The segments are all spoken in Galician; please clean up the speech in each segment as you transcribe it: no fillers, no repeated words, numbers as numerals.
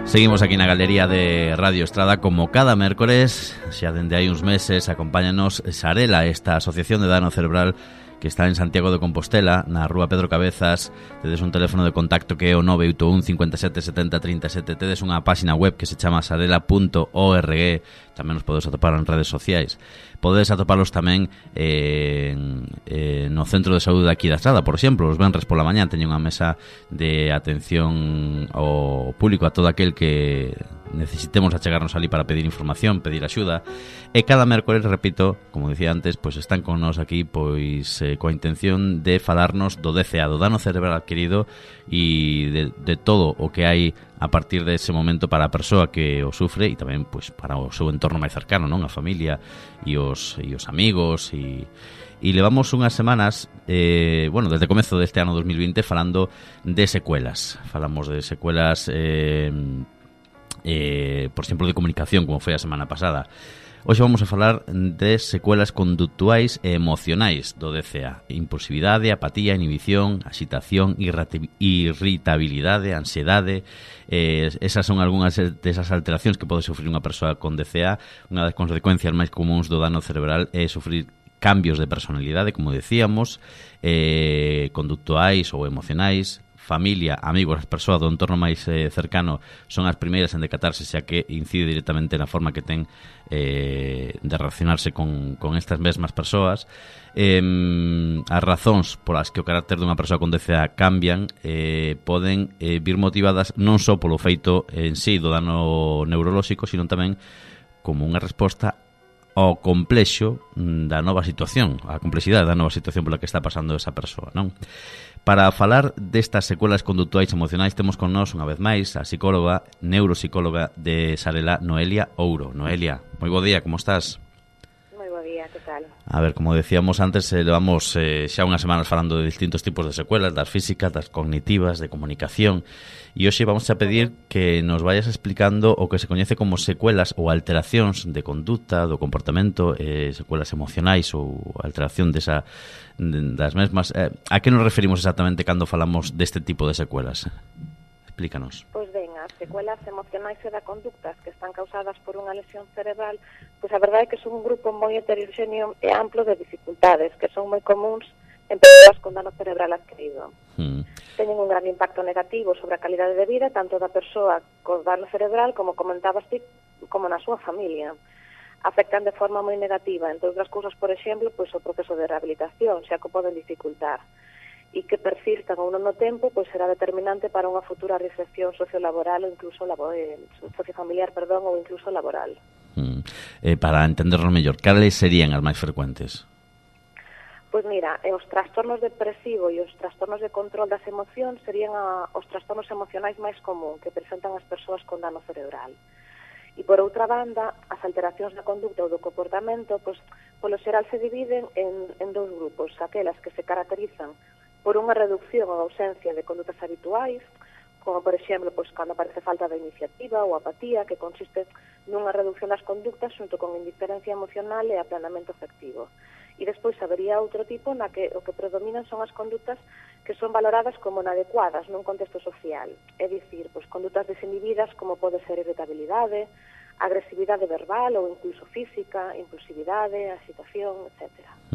Seguimos aquí na galería de Radio Estrada como cada mércores, xa dende hai uns meses, acompáñanos Sarela, esta asociación de dano cerebral que está en Santiago de Compostela, na rúa Pedro Cabezas. Tedes un teléfono de contacto que é o 981 57 70 37. Tedes unha páxina web que se chama sarela.org. Tamén nos podes atopar en redes sociais. Podedes atopalos tamén no centro de saúde aquí da Estrada, por exemplo. Os venres pola mañá teñen unha mesa de atención ao público, a todo aquel que necesitemos achegarnos ali para pedir información, pedir axuda. E cada mércores, repito, como dicía antes, pois están con nós aquí pois coa intención de falarnos do DCA, do dano cerebral adquirido, e de todo o que hai a partir dese momento para a persoa que o sufre, e tamén pois para o seu entorno máis cercano, non? A familia e os amigos, e levamos unhas semanas, bueno, desde o comezo deste ano 2020 falando de secuelas. Falamos de secuelas, por exemplo, de comunicación, como foi a semana pasada. Hoxe vamos a falar de secuelas conductuais e emocionais do DCA. Impulsividade, apatía, inhibición, axitación, irritabilidade, ansiedade. Esas son algunhas desas alteracións que pode sufrir unha persoa con DCA. Unha das consecuencias máis comuns do dano cerebral é sufrir cambios de personalidade, como decíamos, conductuais ou emocionais. Familia, amigos, as persoas do entorno máis cercano son as primeiras en decatarse, xa que incide directamente na forma que ten de relacionarse con estas mesmas persoas. As razóns polas que o carácter dunha persoa con DCA cambian poden vir motivadas non só polo feito en sí do dano neurolóxico, sino tamén como unha resposta ao complexo da nova situación, a complexidade da nova situación pola que está pasando esa persoa, non? Para falar destas secuelas conductuais emocionais temos con nós unha vez máis a psicóloga, neuropsicóloga de Sarela, Noelia Ouro. Noelia, moi bo día, como estás? Moi bo día, que tal? A ver, como decíamos antes, levamos xa unhas semanas falando de distintos tipos de secuelas, das físicas, das cognitivas, de comunicación, e hoxe vamos a pedir que nos vayas explicando o que se coñece como secuelas ou alteracións de conducta, do comportamento, secuelas emocionais ou alteración das mesmas. A que nos referimos exactamente cando falamos deste tipo de secuelas? Explícanos. Pois ben, as secuelas emocionais e da conductas que están causadas por unha lesión cerebral, pois a verdade é que son un grupo moi heterogéneo e amplo de dificultades que son moi comuns en persoas con dano cerebral adquirido. Teñen un gran impacto negativo sobre a calidade de vida tanto da persoa con dano cerebral, como comentabas ti, como na súa familia. Afectan de forma moi negativa, entre outras cousas, por exemplo, pois o proceso de rehabilitación, xa que o poden dificultar, e que persistan ou non no tempo, pois será determinante para unha futura reinserción sociolaboral ou incluso sociofamiliar, ou incluso laboral. Para entenderlo mellor, cales serían as máis frecuentes? Pois mira, os trastornos depresivos e os trastornos de control das emocións serían os trastornos emocionais máis común que presentan as persoas con dano cerebral. E por outra banda, as alteracións da conducta ou do comportamento, pois, polo xeral se dividen en dous grupos, aquelas que se caracterizan por unha reducción ou ausencia de conductas habituais, como por exemplo, pois, cando aparece falta de iniciativa ou apatía, que consiste nunha reducción das conductas xunto con indiferencia emocional e aplanamento afectivo. E despois habería outro tipo na que o que predominan son as conductas que son valoradas como inadecuadas nun contexto social, é dicir, pois, condutas desinhibidas como pode ser irritabilidade, agresividade verbal ou incluso física, impulsividade, agitación, etc.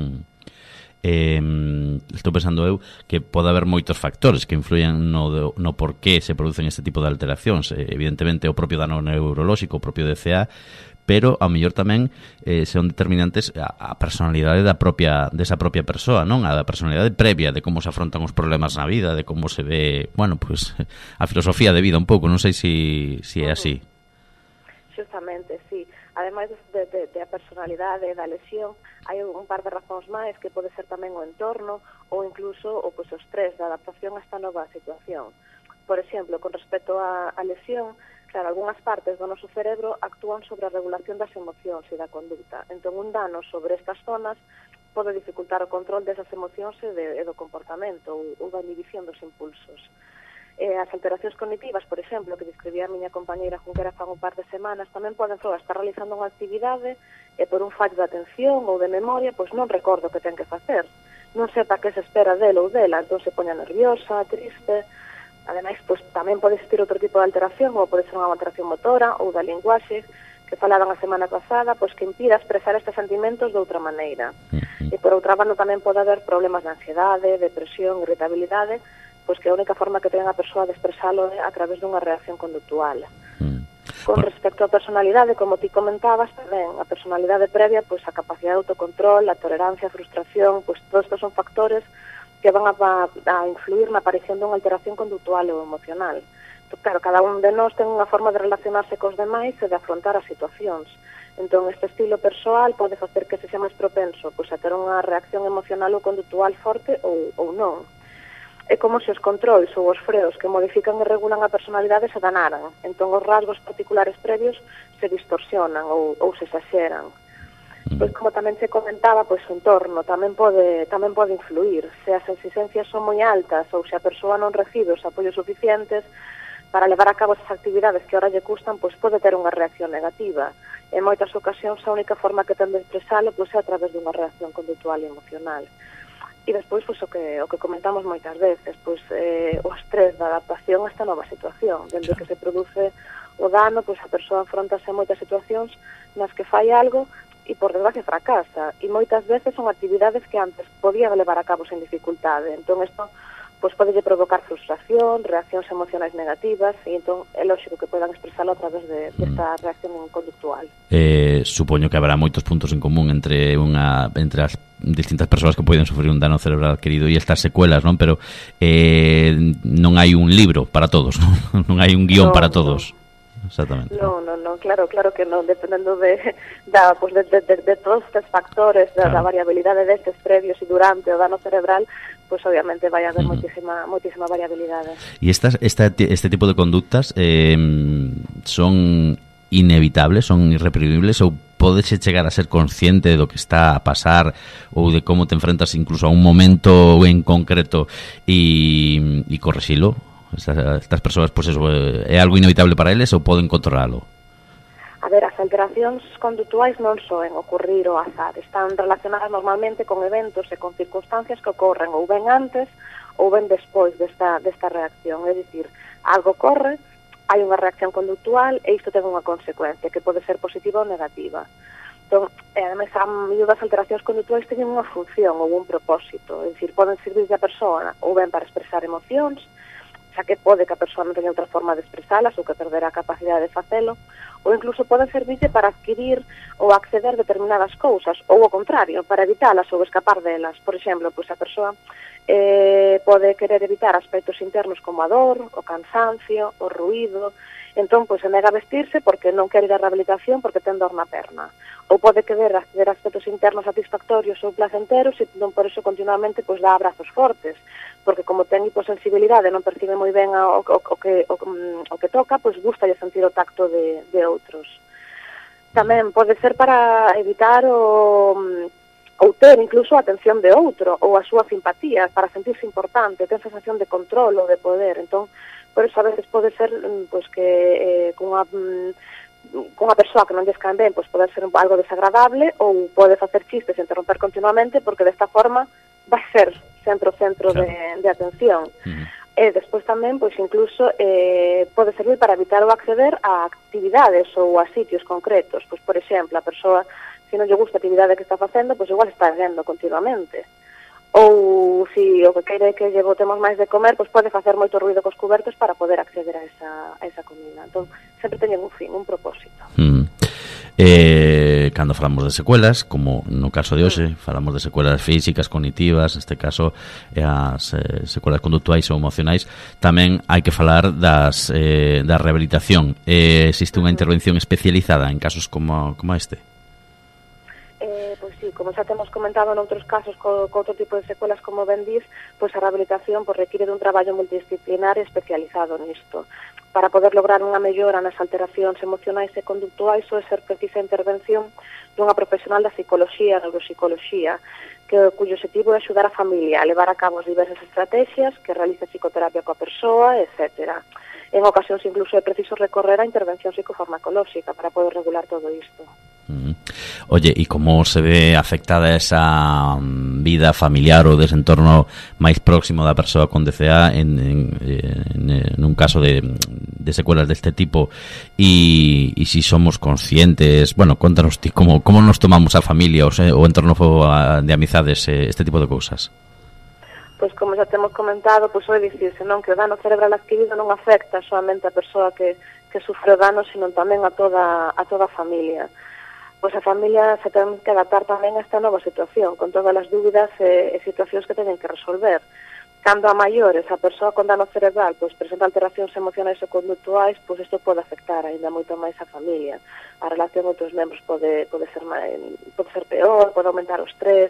Estou pensando eu que pode haber moitos factores que influyen no por que se producen este tipo de alteracións. Evidentemente o propio dano neurolóxico, o propio DCA, pero ao mellor tamén son determinantes a personalidade desa propia persoa, non? A da personalidade previa de como se afrontan os problemas na vida, de como se ve, bueno, pues a filosofía de vida un pouco, non sei se é así. Justamente, sí. Ademais de a personalidade da lesión, hai un par de razóns máis que pode ser tamén o entorno ou incluso o estrés da adaptación a esta nova situación. Por exemplo, con respecto á lesión, claro, algunhas partes do noso cerebro actúan sobre a regulación das emocións e da conduta. Entón, un dano sobre estas zonas pode dificultar o control desas emocións e do comportamento ou da inhibición dos impulsos. As alteracións cognitivas, por exemplo, que describía a miña compañeira Junquera fan un par de semanas, tamén poden estar realizando unha actividade e por un fallo de atención ou de memoria, pois non recordo o que ten que facer. Non sepa que se espera dele ou dela, entón se poña nerviosa, triste. Ademais, pois, tamén pode existir outro tipo de alteración, ou pode ser unha alteración motora ou da linguaxe, que falaban a semana pasada, pois que impida expresar estes sentimentos de outra maneira. E por outra banda tamén pode haber problemas de ansiedade, depresión, irritabilidade, pois que a única forma que ten a persoa de expresalo é a través dunha reacción conductual. Con respecto á personalidade, como ti comentabas, tamén a personalidade previa, pois a capacidade de autocontrol, a tolerancia, a frustración, pois todos estes son factores que van a influir na aparición dunha alteración conductual ou emocional. Entón, claro, cada un de nós ten unha forma de relacionarse cos demais e de afrontar as situacións. Entón, este estilo persoal pode facer que se xa máis propenso pois a ter unha reacción emocional ou conductual forte ou non. É como se os controls ou os freos que modifican e regulan a personalidade se danaran. Entón, os rasgos particulares previos se distorsionan ou se exaxeran. Pois, como tamén se comentaba, pois o entorno tamén pode influir. Se as exigencias son moi altas ou se a persoa non recibe os apoios suficientes para levar a cabo esas actividades que ahora lle custan, pois pode ter unha reacción negativa. En moitas ocasións, a única forma que ten de expresalo pois é a través dunha reacción conductual e emocional. E despois, pois, o que comentamos moitas veces, pois, o estrés da adaptación a esta nova situación. Dende que se produce o dano, pois a persoa afrontase a moitas situacións nas que fai algo e, por desgracia, fracasa. E moitas veces son actividades que antes podía levar a cabo sen dificultade. Entón, isto pois pode provocar frustración, reaccións emocionais negativas, e entón é lógico que podan expresalo a través desta reacción conductual. Supoño que haberá moitos puntos en común entre as distintas persoas que poden sufrir un dano cerebral adquirido e estas secuelas, non? Pero non hai un libro para todos, non, non hai un guión para todos. No. Exactamente. No, claro que non, dependendo de todos estes factores, da variabilidade destes previos e durante o dano cerebral, pois obviamente vai haber moitísima variabilidade. E este tipo de conductas son inevitables, son irreprimibles, ou podes chegar a ser consciente do que está a pasar ou de como te enfrentas incluso a un momento en concreto e correxilo? Estas persoas, pois eso, é algo inevitable para eles ou poden controlalo? A ver, as alteracións conductuais non soen ocurrir ao azar, están relacionadas normalmente con eventos e con circunstancias que ocorren ou ben antes ou ben despois desta reacción. É dicir, algo ocorre, hai unha reacción conductual e isto ten unha consecuencia que pode ser positiva ou negativa. Entón, ademais, a mellor das alteracións conductuais teñen unha función ou un propósito, é dicir, poden servir a persoa ou ben para expresar emocións, xa que pode que a persoa non teña outra forma de expresalas ou que perderá a capacidade de facelo, ou incluso poden servirlle para adquirir ou acceder a determinadas cousas, ou ao contrario, para evitalas ou escapar delas. Por exemplo, pois a persoa pode querer evitar aspectos internos como a dor, o cansancio, o ruído. Entón, pois, se nega a vestirse porque non quere ir á rehabilitación porque ten dor na perna. Ou pode querer acceder a aspectos internos satisfactorios ou placenteros e non por iso continuamente pois dá abrazos fortes, porque como ten hiposensibilidade non percibe moi ben o que toca, pois gustalle sentir o tacto de outros. Tamén pode ser para evitar ou ter incluso a atención de outro ou a súa simpatía, para sentirse importante, ter sensación de control ou de poder. Entón, por eso a veces pode ser pois que con unha persoa que non lles caen ben, pois pode ser algo desagradable ou pode facer chistes e interromper continuamente porque desta forma vai ser sempre o centro de atención. E despois tamén, pois incluso pode servir para evitar ou acceder a actividades ou a sitios concretos. Pois, por exemplo, a persoa, se non lle gusta a actividade que está facendo, pois igual está vendo continuamente. Ou se o que quere que lle botemos máis de comer, pois pode facer moito ruido cos cubertos para poder acceder a esa comida. Entón, sempre teñen un fin, un propósito. Cando falamos de secuelas, como no caso de hoxe, falamos de secuelas físicas, cognitivas, neste caso as secuelas conductuais ou emocionais, tamén hai que falar da rehabilitación. Existe unha intervención especializada en casos como este? Pois sí, como xa temos comentado noutros casos co outro tipo de secuelas como ben dis, pois a rehabilitación require dun traballo multidisciplinar especializado nisto. Para poder lograr unha mellora nas alteracións emocionais e conductuais é ser precisa a intervención dunha profesional da psicoloxía, neuropsicoloxía, cuyo objetivo é axudar a familia a levar a cabo as diversas estrategias, que realice psicoterapia coa persoa, etc. En ocasións incluso é preciso recorrer a intervención psicofarmacolóxica para poder regular todo isto. Oye, e como se ve afectada esa vida familiar ou desentorno máis próximo da persoa con DCA nun caso de secuelas deste tipo, e si somos conscientes, bueno, contanos ti como nos tomamos a familia o entorno de amizades este tipo de cousas? Pois como xa temos comentado, pois é dicirse, non, que o dano cerebral adquirido non afecta solamente a persoa que sufre o dano, sino tamén a toda a familia. Pois a familia se ten que adaptar tamén a esta nova situación, con todas as dúbidas e situacións que teñen que resolver. Cando a maiores, a persoa con dano cerebral pois presenta alteracións emocionais e conductuais, pois isto pode afectar ainda moito máis a familia. A relación entre os membros pode ser peor, pode aumentar o estrés.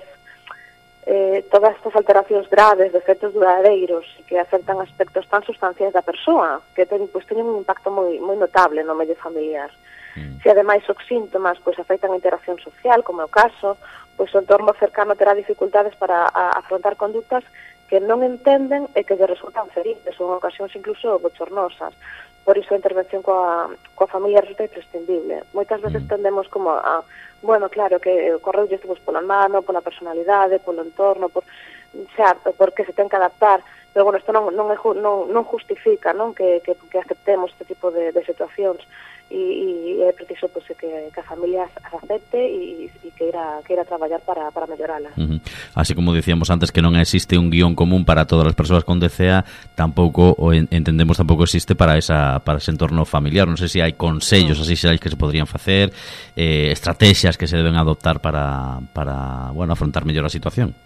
Todas estas alteracións graves, de efectos duradeiros, que afectan aspectos tan sustanciais da persoa, que teñen un impacto moi notable no medio familiar. Se ademais os síntomas pois afectan a interacción social, como é o caso, pois o entorno cercano terá dificultades para afrontar condutas que non entenden e que lle resultan feribles ou en ocasións incluso bochornosas. Por iso a intervención coa familia resulta imprescindible. Moitas veces tendemos como a, bueno, claro, que correulle estamos pola mano, pola personalidade, polo entorno, porque se ten que adaptar, pero bueno, isto non justifica, non, que aceptemos este tipo de situacións. E é preciso pois, que a familia as acepte e que irá traballar para melloralas. Así como dicíamos antes que non existe un guión común para todas as persoas con DCA, tampouco entendemos tampouco existe para ese entorno familiar. Non sei se hai consellos así xerais que se podrían facer, estrategias que se deben adoptar para afrontar mellor a situación.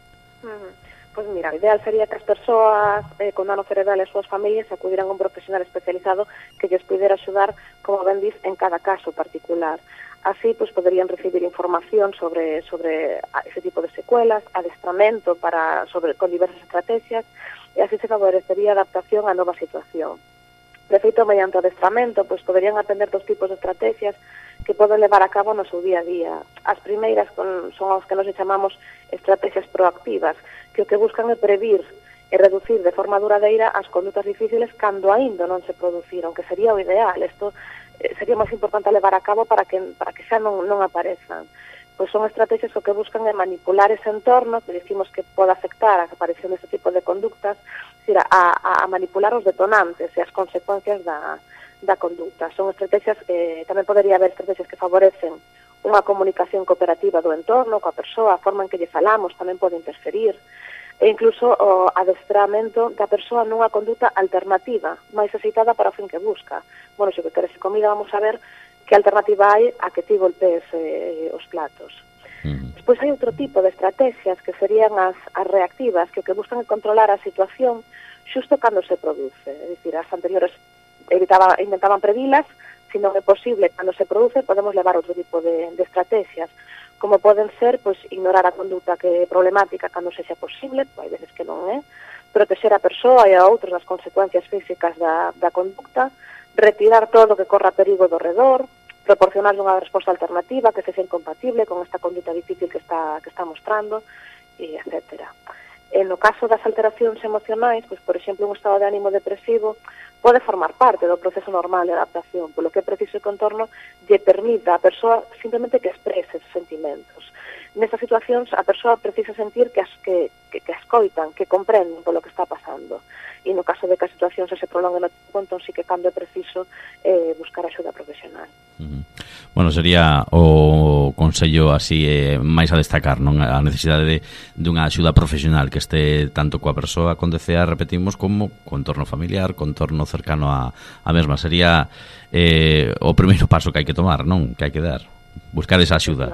Pois mira, o ideal sería que as persoas con dano cerebral e as súas familias acudiran a un profesional especializado que lles pudera axudar, como ben diz, en cada caso particular. Así, pois, poderían recibir información sobre ese tipo de secuelas, adestramento con diversas estrategias, e así se favorecería a adaptación á nova situación. De feito, mediante o adestramento, pois, poderían aprender dos tipos de estrategias que poden levar a cabo no seu día a día. As primeiras son as que nos chamamos estrategias proactivas, que o que buscan é previr e reducir de forma duradeira as condutas difíciles cando aínda non se produciron, que sería o ideal. Isto sería máis importante levar a cabo para que xa non aparezan. Pois son estrategias que o que buscan é manipular ese entorno, que dicimos que pode afectar a aparición deste tipo de conductas, a manipular os detonantes e as consecuencias da conducta. Son estrategias, tamén podería haber estrategias que favorecen unha comunicación cooperativa do entorno, coa persoa, a forma en que lle falamos tamén pode interferir, e incluso o adestramento da persoa nunha conduta alternativa, máis aceitada para o fin que busca. Bueno, se que queres comida, vamos a ver que alternativa hai a que ti golpees os platos. Despois hai outro tipo de estrategias que serían as reactivas, que o que buscan é controlar a situación xusto cando se produce. É dicir, as anteriores intentaban previlas, se non é posible cando se produce, podemos levar outro tipo de estrategias, como poden ser pois ignorar a conduta que é problemática cando sexa posible, hai veces que non é, protexer a persoa e a outros das consecuencias físicas da conduta, retirar todo que corra perigo do redor, proporcionar unha resposta alternativa que sexa incompatible con esta conduta difícil que está mostrando, e etcétera. No caso das alteracións emocionais, pois, por exemplo, un estado de ánimo depresivo pode formar parte do proceso normal de adaptación, polo que é preciso que o entorno lle permita a persoa simplemente que exprese esses sentimentos. Nestas situacións, a persoa precisa sentir que escoitan, que comprenden polo que está pasando. E no caso de que a situación se prolongue no tempo, entón sí que cando é preciso buscar axuda profesional. Bueno, sería o consello así máis a destacar, non? A necesidade dunha axuda profesional que este tanto coa persoa con DCA, repetimos, como co entorno familiar, co entorno cercano a mesma. Sería o primeiro paso que hai que tomar, non? Que hai que dar, buscar esa axuda.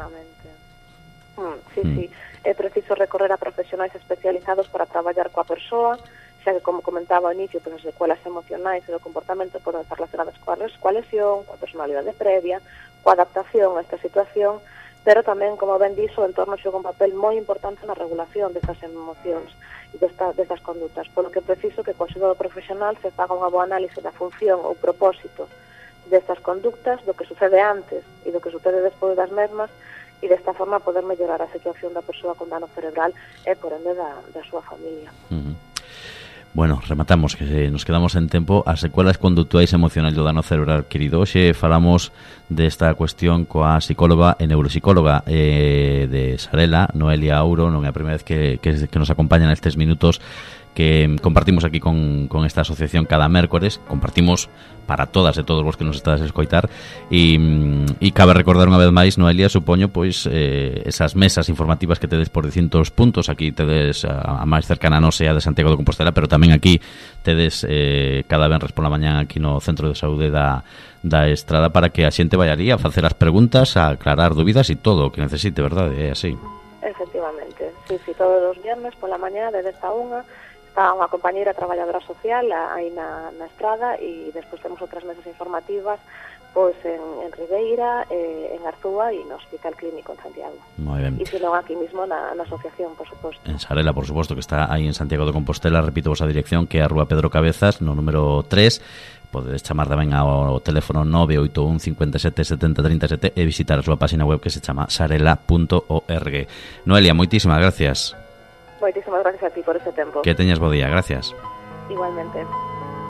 Sí. É preciso recorrer a profesionais especializados para traballar coa persoa, xa que, como comentaba ao inicio, as secuelas emocionais e do comportamento poden estar relacionadas coa lesión, coa personalidade previa, coa adaptación a esta situación, pero tamén, como ben dixo, o entorno xoga un papel moi importante na regulación destas emocións e destas condutas, polo que é preciso que coa axuda do profesional se faga unha boa análise da función ou propósito destas conductas, do que sucede antes e do que sucede despois das mesmas, e desta forma poder mellorar a situación da persoa con dano cerebral e, por ende, da súa familia. Bueno, rematamos, que nos quedamos en tempo. As secuelas conductuais emocionais do dano cerebral adquirido. Hoxe falamos desta cuestión coa psicóloga e neuropsicóloga de Sarela, Noelia Auro. Non é a primeira vez que nos acompaña nestes minutos que compartimos aquí con esta asociación cada mércores. Compartimos para todas e todos os que nos estades a escoitar, e cabe recordar unha vez máis, Noelia, supoño, pois esas mesas informativas que tedes por distintos puntos. Aquí tedes a máis cercana a nós, a de Santiago de Compostela, pero tamén aquí tedes cada venres pola mañán aquí no Centro de Saúde da Estrada, para que a xente vai ali a facer as preguntas, a aclarar dúbidas e todo o que necesite, verdade? É así. Efectivamente, sí, todos os viernes pola mañá de 10 a 1 está unha compañeira traballadora social aí na Estrada, e despois temos outras mesas informativas pois en Ribeira, en Arzúa e no Hospital Clínico en Santiago. Moi ben. E senón aquí mismo na asociación, por suposto. En Sarela, por suposto, que está aí en Santiago de Compostela. Repito vos a dirección, que é a Rúa Pedro Cabezas, no número 3. Podedes chamar tamén ao teléfono 981 57 70 37 e visitar a súa página web, que se chama sarela.org. Noelia, moitísimas gracias. Moitísimas gracias a ti por ese tempo. Que teñas bo día, gracias. Igualmente.